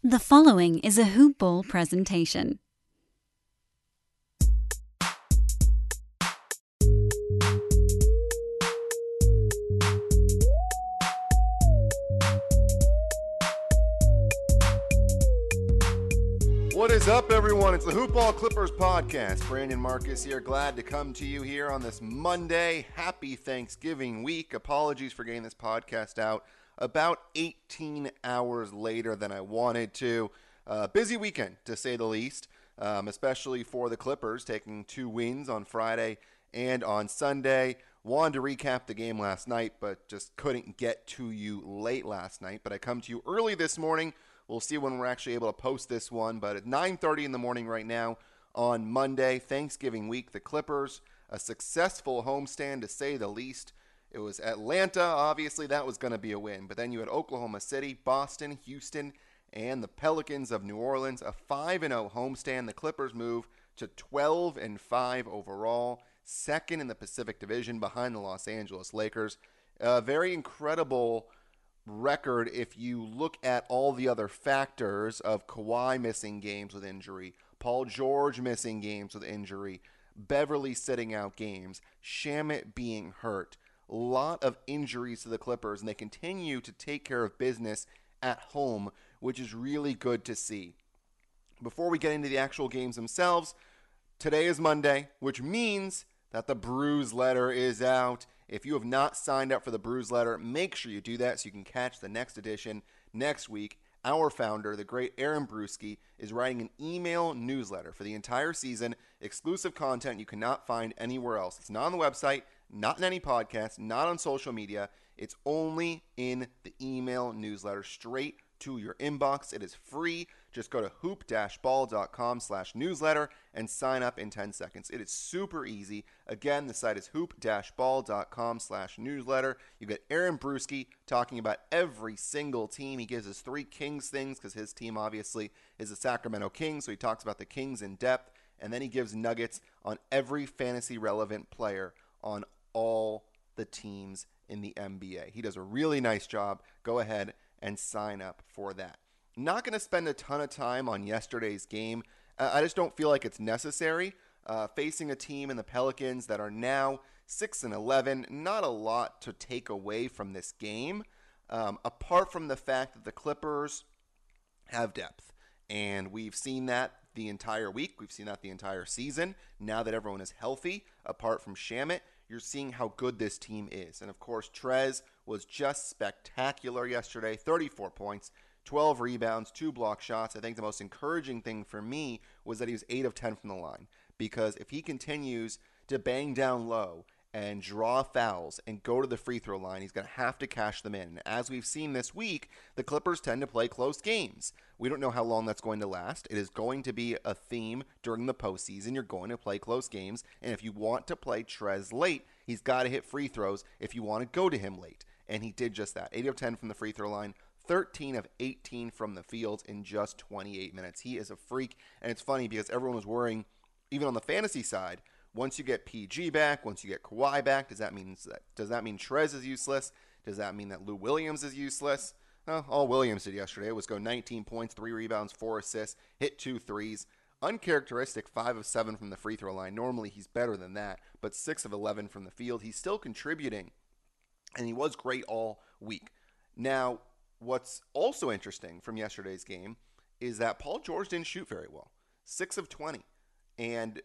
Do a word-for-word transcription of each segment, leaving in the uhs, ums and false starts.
The following is a Hoop Ball presentation. What is up, everyone? It's the Hoop Ball Clippers podcast. Brandon Marcus here, glad to come to you here on this Monday. Happy Thanksgiving week. Apologies for getting this podcast out about eighteen hours later than I wanted to. Uh, busy weekend, to say the least, um, especially for the Clippers, taking two wins on Friday and on Sunday. Wanted to recap the game last night, but just couldn't get to you late last night. But I come to you early this morning. We'll see when we're actually able to post this one, but at nine thirty in the morning right now on Monday, Thanksgiving week, the Clippers, a successful homestand to say the least. It was Atlanta, obviously that was going to be a win, but then you had Oklahoma City, Boston, Houston, and the Pelicans of New Orleans, a five and oh homestand. The Clippers move to twelve and five overall, second in the Pacific Division behind the Los Angeles Lakers. A very incredible record if you look at all the other factors of Kawhi missing games with injury, Paul George missing games with injury, Beverly sitting out games, Shamet being hurt. A lot of injuries to the Clippers, and they continue to take care of business at home, which is really good to see. Before we get into the actual games themselves, today is Monday, which means that the Bruise letter is out. If you have not signed up for the Bruise letter, make sure you do that so you can catch the next edition next week. Our founder, the great Aaron Bruski, is writing an email newsletter for the entire season, exclusive content you cannot find anywhere else. It's not on the website, not in any podcast, not on social media. It's only in the email newsletter, straight to your inbox. It is free. Just go to hoop-ball.com slash newsletter and sign up in ten seconds. It is super easy. Again, the site is hoop-ball.com slash newsletter. You get Aaron Bruski talking about every single team. He gives us three Kings things because his team obviously is the Sacramento Kings, so he talks about the Kings in depth, and then he gives nuggets on every fantasy relevant player on all the teams in the N B A. He does a really nice job. Go ahead and sign up for that. Not going to spend a ton of time on yesterday's game. Uh, I just don't feel like it's necessary. Uh, facing a team in the Pelicans that are now six and eleven, not a lot to take away from this game, um, apart from the fact that the Clippers have depth. And we've seen that the entire week. We've seen that the entire season. Now that everyone is healthy, apart from Shamet, you're seeing how good this team is. And, of course, Trez was just spectacular yesterday. thirty-four points, twelve rebounds, two block shots. I think the most encouraging thing for me was that he was eight of ten from the line. Because if he continues to bang down low and draw fouls and go to the free throw line, he's going to have to cash them in. And as we've seen this week, the Clippers tend to play close games. We don't know how long that's going to last. It is going to be a theme during the postseason. You're going to play close games. And if you want to play Trez late, he's got to hit free throws if you want to go to him late. And he did just that. eight of ten from the free throw line, thirteen of eighteen from the field in just twenty-eight minutes. He is a freak. And it's funny because everyone was worrying, even on the fantasy side, once you get P G back, once you get Kawhi back, does that mean does that mean Trez is useless? Does that mean that Lou Williams is useless? Well, all Williams did yesterday was go nineteen points, three rebounds, four assists, hit two threes. Uncharacteristic, five of seven from the free throw line. Normally he's better than that, but six of eleven from the field. He's still contributing, and he was great all week. Now, what's also interesting from yesterday's game is that Paul George didn't shoot very well. six of twenty, and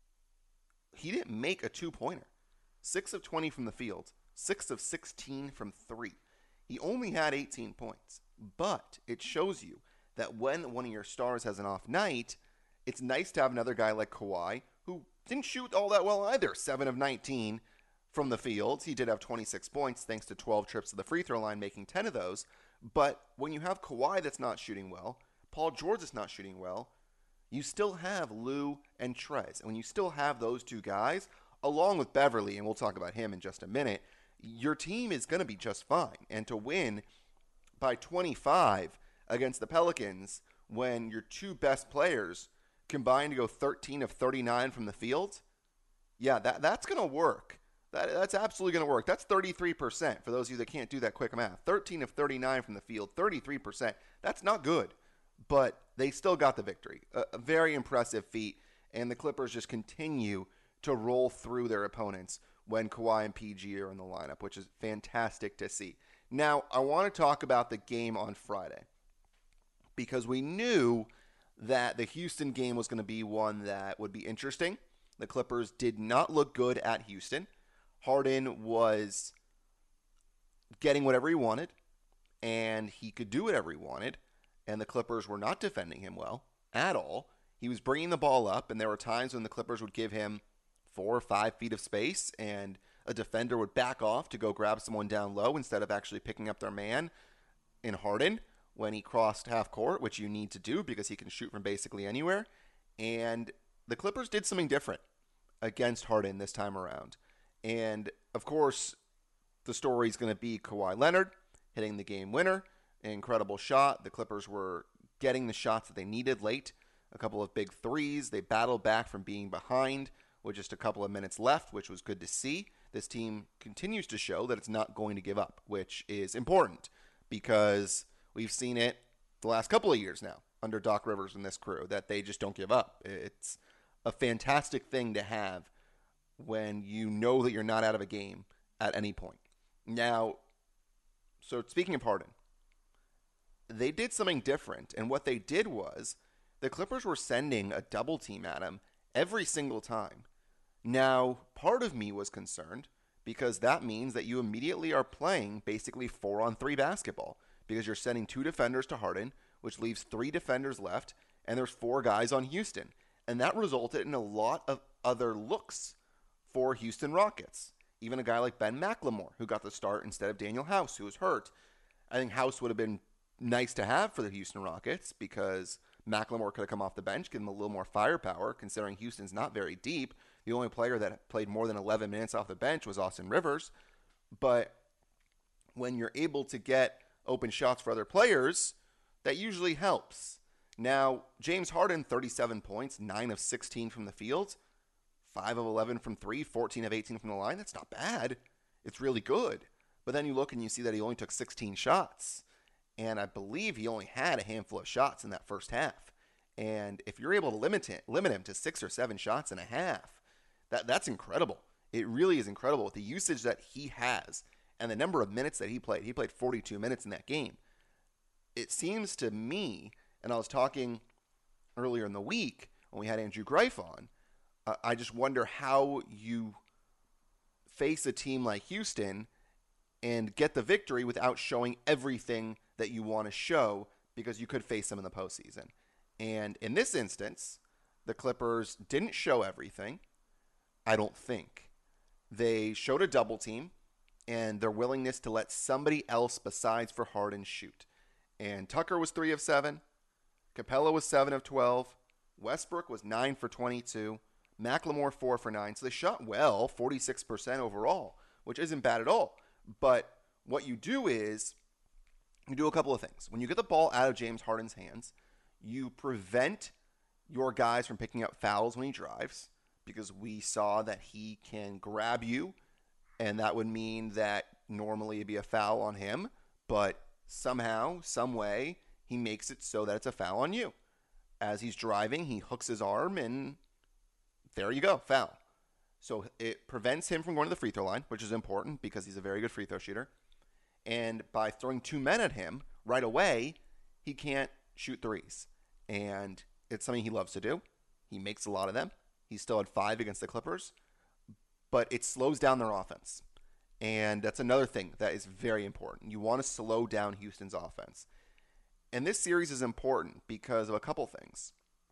he didn't make a two-pointer. six of twenty from the field, six of sixteen from three. He only had eighteen points, but it shows you that when one of your stars has an off night, it's nice to have another guy like Kawhi, who didn't shoot all that well either. seven of nineteen from the field. He did have twenty-six points thanks to twelve trips to the free throw line, making ten of those. But when you have Kawhi that's not shooting well, Paul George that's not shooting well, you still have Lou and Trez. And when you still have those two guys, along with Beverly, and we'll talk about him in just a minute, your team is going to be just fine. And to win by twenty-five against the Pelicans when your two best players combined to go thirteen of thirty-nine from the field, yeah, that that's going to work. That, that's absolutely going to work. That's thirty-three percent for those of you that can't do that quick math. thirteen of thirty-nine from the field, thirty-three percent. That's not good. but they still got the victory. A, a very impressive feat, and the Clippers just continue to roll through their opponents when Kawhi and P G are in the lineup, which is fantastic to see. Now, I want to talk about the game on Friday because we knew that the Houston game was going to be one that would be interesting. The Clippers did not look good at Houston. Harden was getting whatever he wanted, and he could do whatever he wanted, and the Clippers were not defending him well at all. He was bringing the ball up, and there were times when the Clippers would give him four or five feet of space, and a defender would back off to go grab someone down low instead of actually picking up their man in Harden when he crossed half court, which you need to do because he can shoot from basically anywhere. And the Clippers did something different against Harden this time around. And, of course, the story is going to be Kawhi Leonard hitting the game winner. An incredible shot. The Clippers were getting the shots that they needed late. A couple of big threes. They battled back from being behind with just a couple of minutes left, which was good to see. This team continues to show that it's not going to give up, which is important because we've seen it the last couple of years now under Doc Rivers and this crew, that they just don't give up. It's a fantastic thing to have when you know that you're not out of a game at any point. Now, so speaking of Harden, they did something different, and what they did was the Clippers were sending a double team at him every single time. Now, part of me was concerned because that means that you immediately are playing basically four on three basketball because you're sending two defenders to Harden, which leaves three defenders left, and there's four guys on Houston. And that resulted in a lot of other looks for Houston Rockets. Even a guy like Ben McLemore, who got the start instead of Daniel House, who was hurt. I think House would have been nice to have for the Houston Rockets because McLemore could have come off the bench, give him a little more firepower, considering Houston's not very deep. The only player that played more than eleven minutes off the bench was Austin Rivers. But when you're able to get open shots for other players, that usually helps. Now, James Harden, thirty-seven points, nine of sixteen from the field, five of eleven from three, fourteen of eighteen from the line. That's not bad. It's really good. But then you look and you see that he only took sixteen shots. And I believe he only had a handful of shots in that first half. And if you're able to limit it, limit him to six or seven shots and a half, that, that's incredible. It really is incredible with the usage that he has and the number of minutes that he played. He played forty-two minutes in that game. It seems to me, and I was talking earlier in the week when we had Andrew Greif on, uh, I just wonder how you face a team like Houston and get the victory without showing everything that you want to show because you could face them in the postseason. And in this instance, the Clippers didn't show everything, I don't think. They showed a double team and their willingness to let somebody else besides for Harden shoot. And Tucker was three of seven. Capella was seven of twelve. Westbrook was nine for twenty-two. McLemore four for nine. So they shot well, forty-six percent overall, which isn't bad at all. But what you do is you do a couple of things. When you get the ball out of James Harden's hands, you prevent your guys from picking up fouls when he drives because we saw that he can grab you, and that would mean that normally it'd be a foul on him, but somehow, some way, he makes it so that it's a foul on you. As he's driving, he hooks his arm, and there you go, foul. So it prevents him from going to the free throw line, which is important because he's a very good free throw shooter. And by throwing two men at him right away, he can't shoot threes. And it's something he loves to do. He makes a lot of them. He still had five against the Clippers. But it slows down their offense. And that's another thing that is very important. You want to slow down Houston's offense. And this series is important because of a couple things.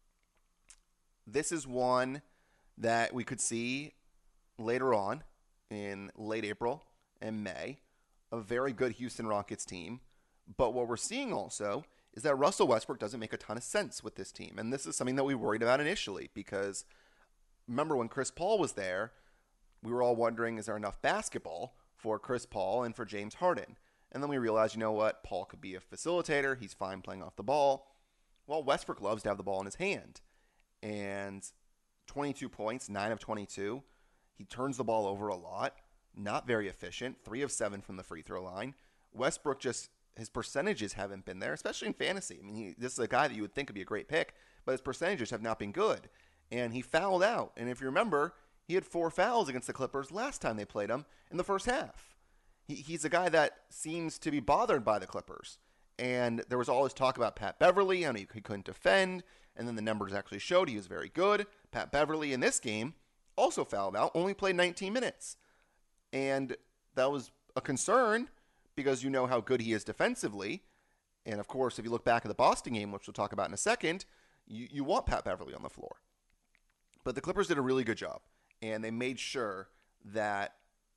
This is one that we could see later on in late April and May, a very good Houston Rockets team. But what we're seeing also is that Russell Westbrook doesn't make a ton of sense with this team. And this is something that we worried about initially because remember when Chris Paul was there, we were all wondering, is there enough basketball for Chris Paul and for James Harden? And then we realized, you know what, Paul could be a facilitator. He's fine playing off the ball. Well, Westbrook loves to have the ball in his hand. And twenty-two points, nine of twenty-two. He turns the ball over a lot. Not very efficient. three of seven from the free throw line. Westbrook just his percentages haven't been there, especially in fantasy. I mean, he, this is a guy that you would think would be a great pick, but his percentages have not been good. And he fouled out. And if you remember, he had four fouls against the Clippers last time they played him in the first half. He, he's a guy that seems to be bothered by the Clippers. And there was all this talk about Pat Beverly, and he, he couldn't defend. And then the numbers actually showed he was very good. Pat Beverly in this game also fouled out, only played nineteen minutes. And that was a concern because you know how good he is defensively. And of course, if you look back at the Boston game, which we'll talk about in a second, you, you want Pat Beverly on the floor. But the Clippers did a really good job. And they made sure that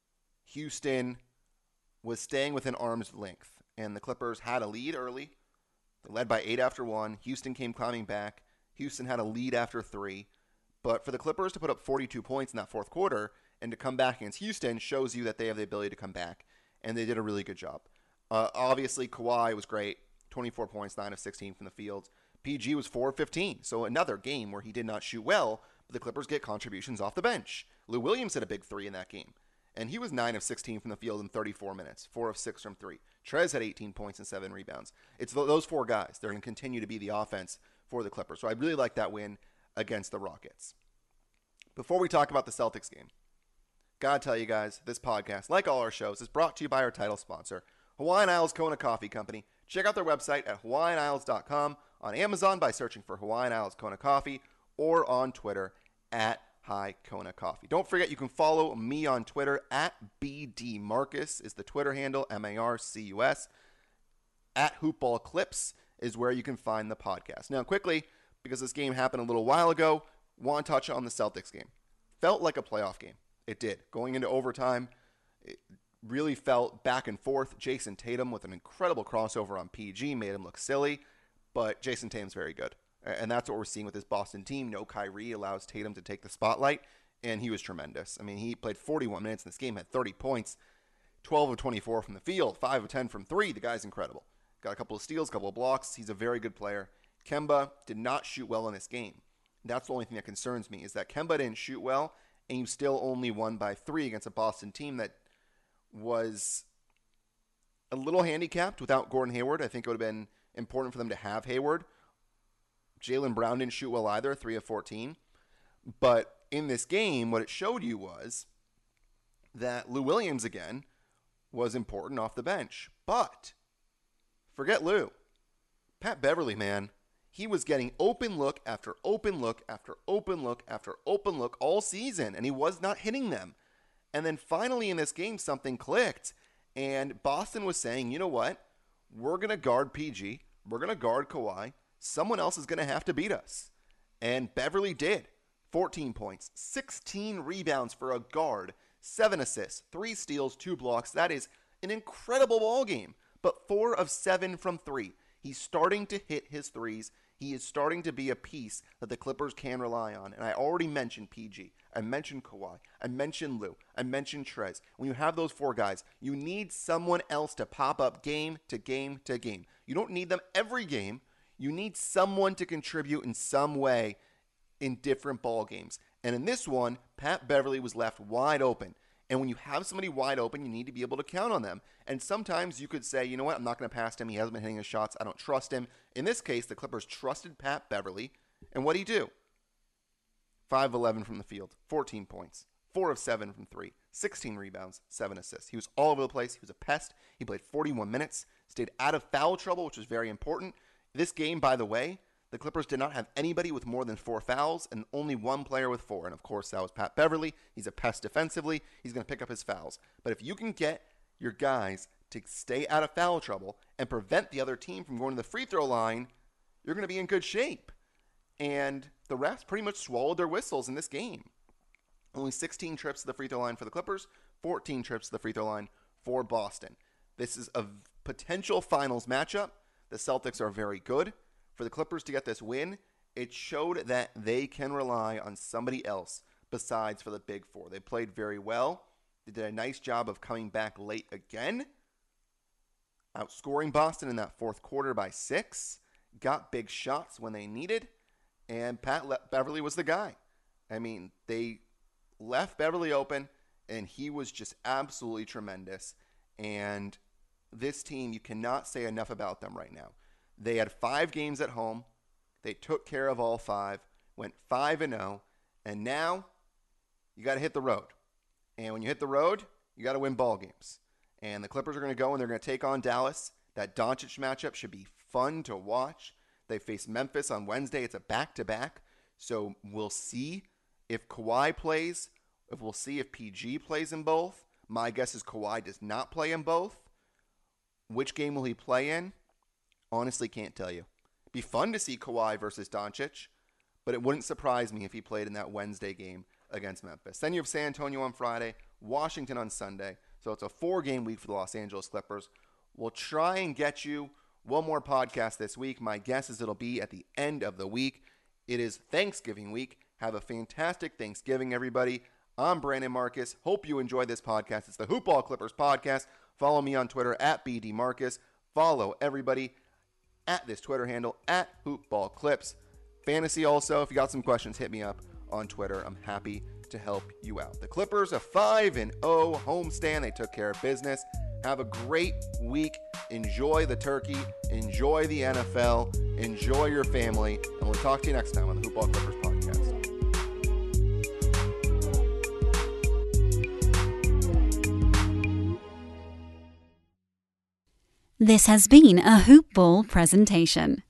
Houston was staying within arm's length. And the Clippers had a lead early. They led by eight after one. Houston came climbing back. Houston had a lead after three. But for the Clippers to put up forty-two points in that fourth quarter and to come back against Houston shows you that they have the ability to come back. And they did a really good job. Uh, obviously, Kawhi was great. twenty-four points, nine of sixteen from the field. P G was four of fifteen. So another game where he did not shoot well, but the Clippers get contributions off the bench. Lou Williams hit a big three in that game. And he was nine of sixteen from the field in thirty-four minutes. four of six from three. Trez had eighteen points and seven rebounds. It's those four guys. They're going to continue to be the offense for the Clippers. So I really like that win against the Rockets. Before we talk about the Celtics game, gotta tell you guys, this podcast, like all our shows, is brought to you by our title sponsor, Hawaiian Isles Kona Coffee Company. Check out their website at hawaiian isles dot com, on Amazon by searching for Hawaiian Isles Kona Coffee, or on Twitter at Hi Kona Coffee. Don't forget you can follow me on Twitter at B D Marcus is the Twitter handle, M A R C U S. At Hoopball Clips is where you can find the podcast. Now quickly, because this game happened a little while ago, want to touch on the Celtics game. Felt like a playoff game. It did. Going into overtime, it really felt back and forth. Jason Tatum with an incredible crossover on P G made him look silly, but Jason Tatum's very good. And that's what we're seeing with this Boston team. No Kyrie allows Tatum to take the spotlight, and he was tremendous. I mean, he played forty-one minutes in this game, had thirty points, twelve of twenty-four from the field, five of ten from three. The guy's incredible. Got a couple of steals, a couple of blocks. He's a very good player. Kemba did not shoot well in this game. That's the only thing that concerns me, is that Kemba didn't shoot well, and you still only won by three against a Boston team that was a little handicapped without Gordon Hayward. I think it would have been important for them to have Hayward. Jaylen Brown didn't shoot well either, three of fourteen. But in this game, what it showed you was that Lou Williams, again, was important off the bench. But forget Lou. Pat Beverly, man, he was getting open look after open look after open look after open look all season, and he was not hitting them. And then finally in this game, something clicked, and Boston was saying, you know what? We're going to guard P G. We're going to guard Kawhi. Someone else is going to have to beat us. And Beverly did. fourteen points, sixteen rebounds for a guard, seven assists, three steals, two blocks. That is an incredible ball game. But four of seven from three. He's starting to hit his threes. He is starting to be a piece that the Clippers can rely on. And I already mentioned P G. I mentioned Kawhi. I mentioned Lou. I mentioned Trez. When you have those four guys, you need someone else to pop up game to game to game. You don't need them every game. You need someone to contribute in some way in different ball games. And in this one, Pat Beverly was left wide open. And when you have somebody wide open, you need to be able to count on them. And sometimes you could say, you know what, I'm not going to pass him. He hasn't been hitting his shots. I don't trust him. In this case, the Clippers trusted Pat Beverly. And what did he do? five of eleven from the field, fourteen points, four of seven from three, sixteen rebounds, seven assists. He was all over the place. He was a pest. He played forty-one minutes, stayed out of foul trouble, which was very important. This game, by the way, the Clippers did not have anybody with more than four fouls and only one player with four. And, of course, that was Pat Beverly. He's a pest defensively. He's going to pick up his fouls. But if you can get your guys to stay out of foul trouble and prevent the other team from going to the free throw line, you're going to be in good shape. And the refs pretty much swallowed their whistles in this game. Only sixteen trips to the free throw line for the Clippers, fourteen trips to the free throw line for Boston. This is a potential finals matchup. The Celtics are very good. For the Clippers to get this win, it showed that they can rely on somebody else besides for the Big Four. They played very well. They did a nice job of coming back late again, outscoring Boston in that fourth quarter by six, got big shots when they needed, and Pat Le- Beverly was the guy. I mean, they left Beverly open, and he was just absolutely tremendous. And this team, you cannot say enough about them right now. They had five games at home. They took care of all five, went five and oh, and now you got to hit the road. And when you hit the road, you got to win ball games. And the Clippers are going to go and they're going to take on Dallas. That Doncic matchup should be fun to watch. They face Memphis on Wednesday. It's a back-to-back. So we'll see if Kawhi plays. If we'll see if P G plays in both. My guess is Kawhi does not play in both. Which game will he play in? Honestly, can't tell you. Be fun to see Kawhi versus Doncic, but it wouldn't surprise me if he played in that Wednesday game against Memphis. Then you have San Antonio on Friday, Washington on Sunday. So it's a four-game week for the Los Angeles Clippers. We'll try and get you one more podcast this week. My guess is it'll be at the end of the week. It is Thanksgiving week. Have a fantastic Thanksgiving, everybody. I'm Brandon Marcus. Hope you enjoyed this podcast. It's the Hoopball Clippers podcast. Follow me on Twitter at B D Marcus. Follow everybody at this Twitter handle at Hoopball Clips. Fantasy also, if you got some questions, hit me up on Twitter. I'm happy to help you out. The Clippers, a five and oh homestand. They took care of business. Have a great week. Enjoy the turkey. Enjoy the N F L. Enjoy your family. And we'll talk to you next time on the Hoopball Clippers podcast. This has been a Hoopball presentation.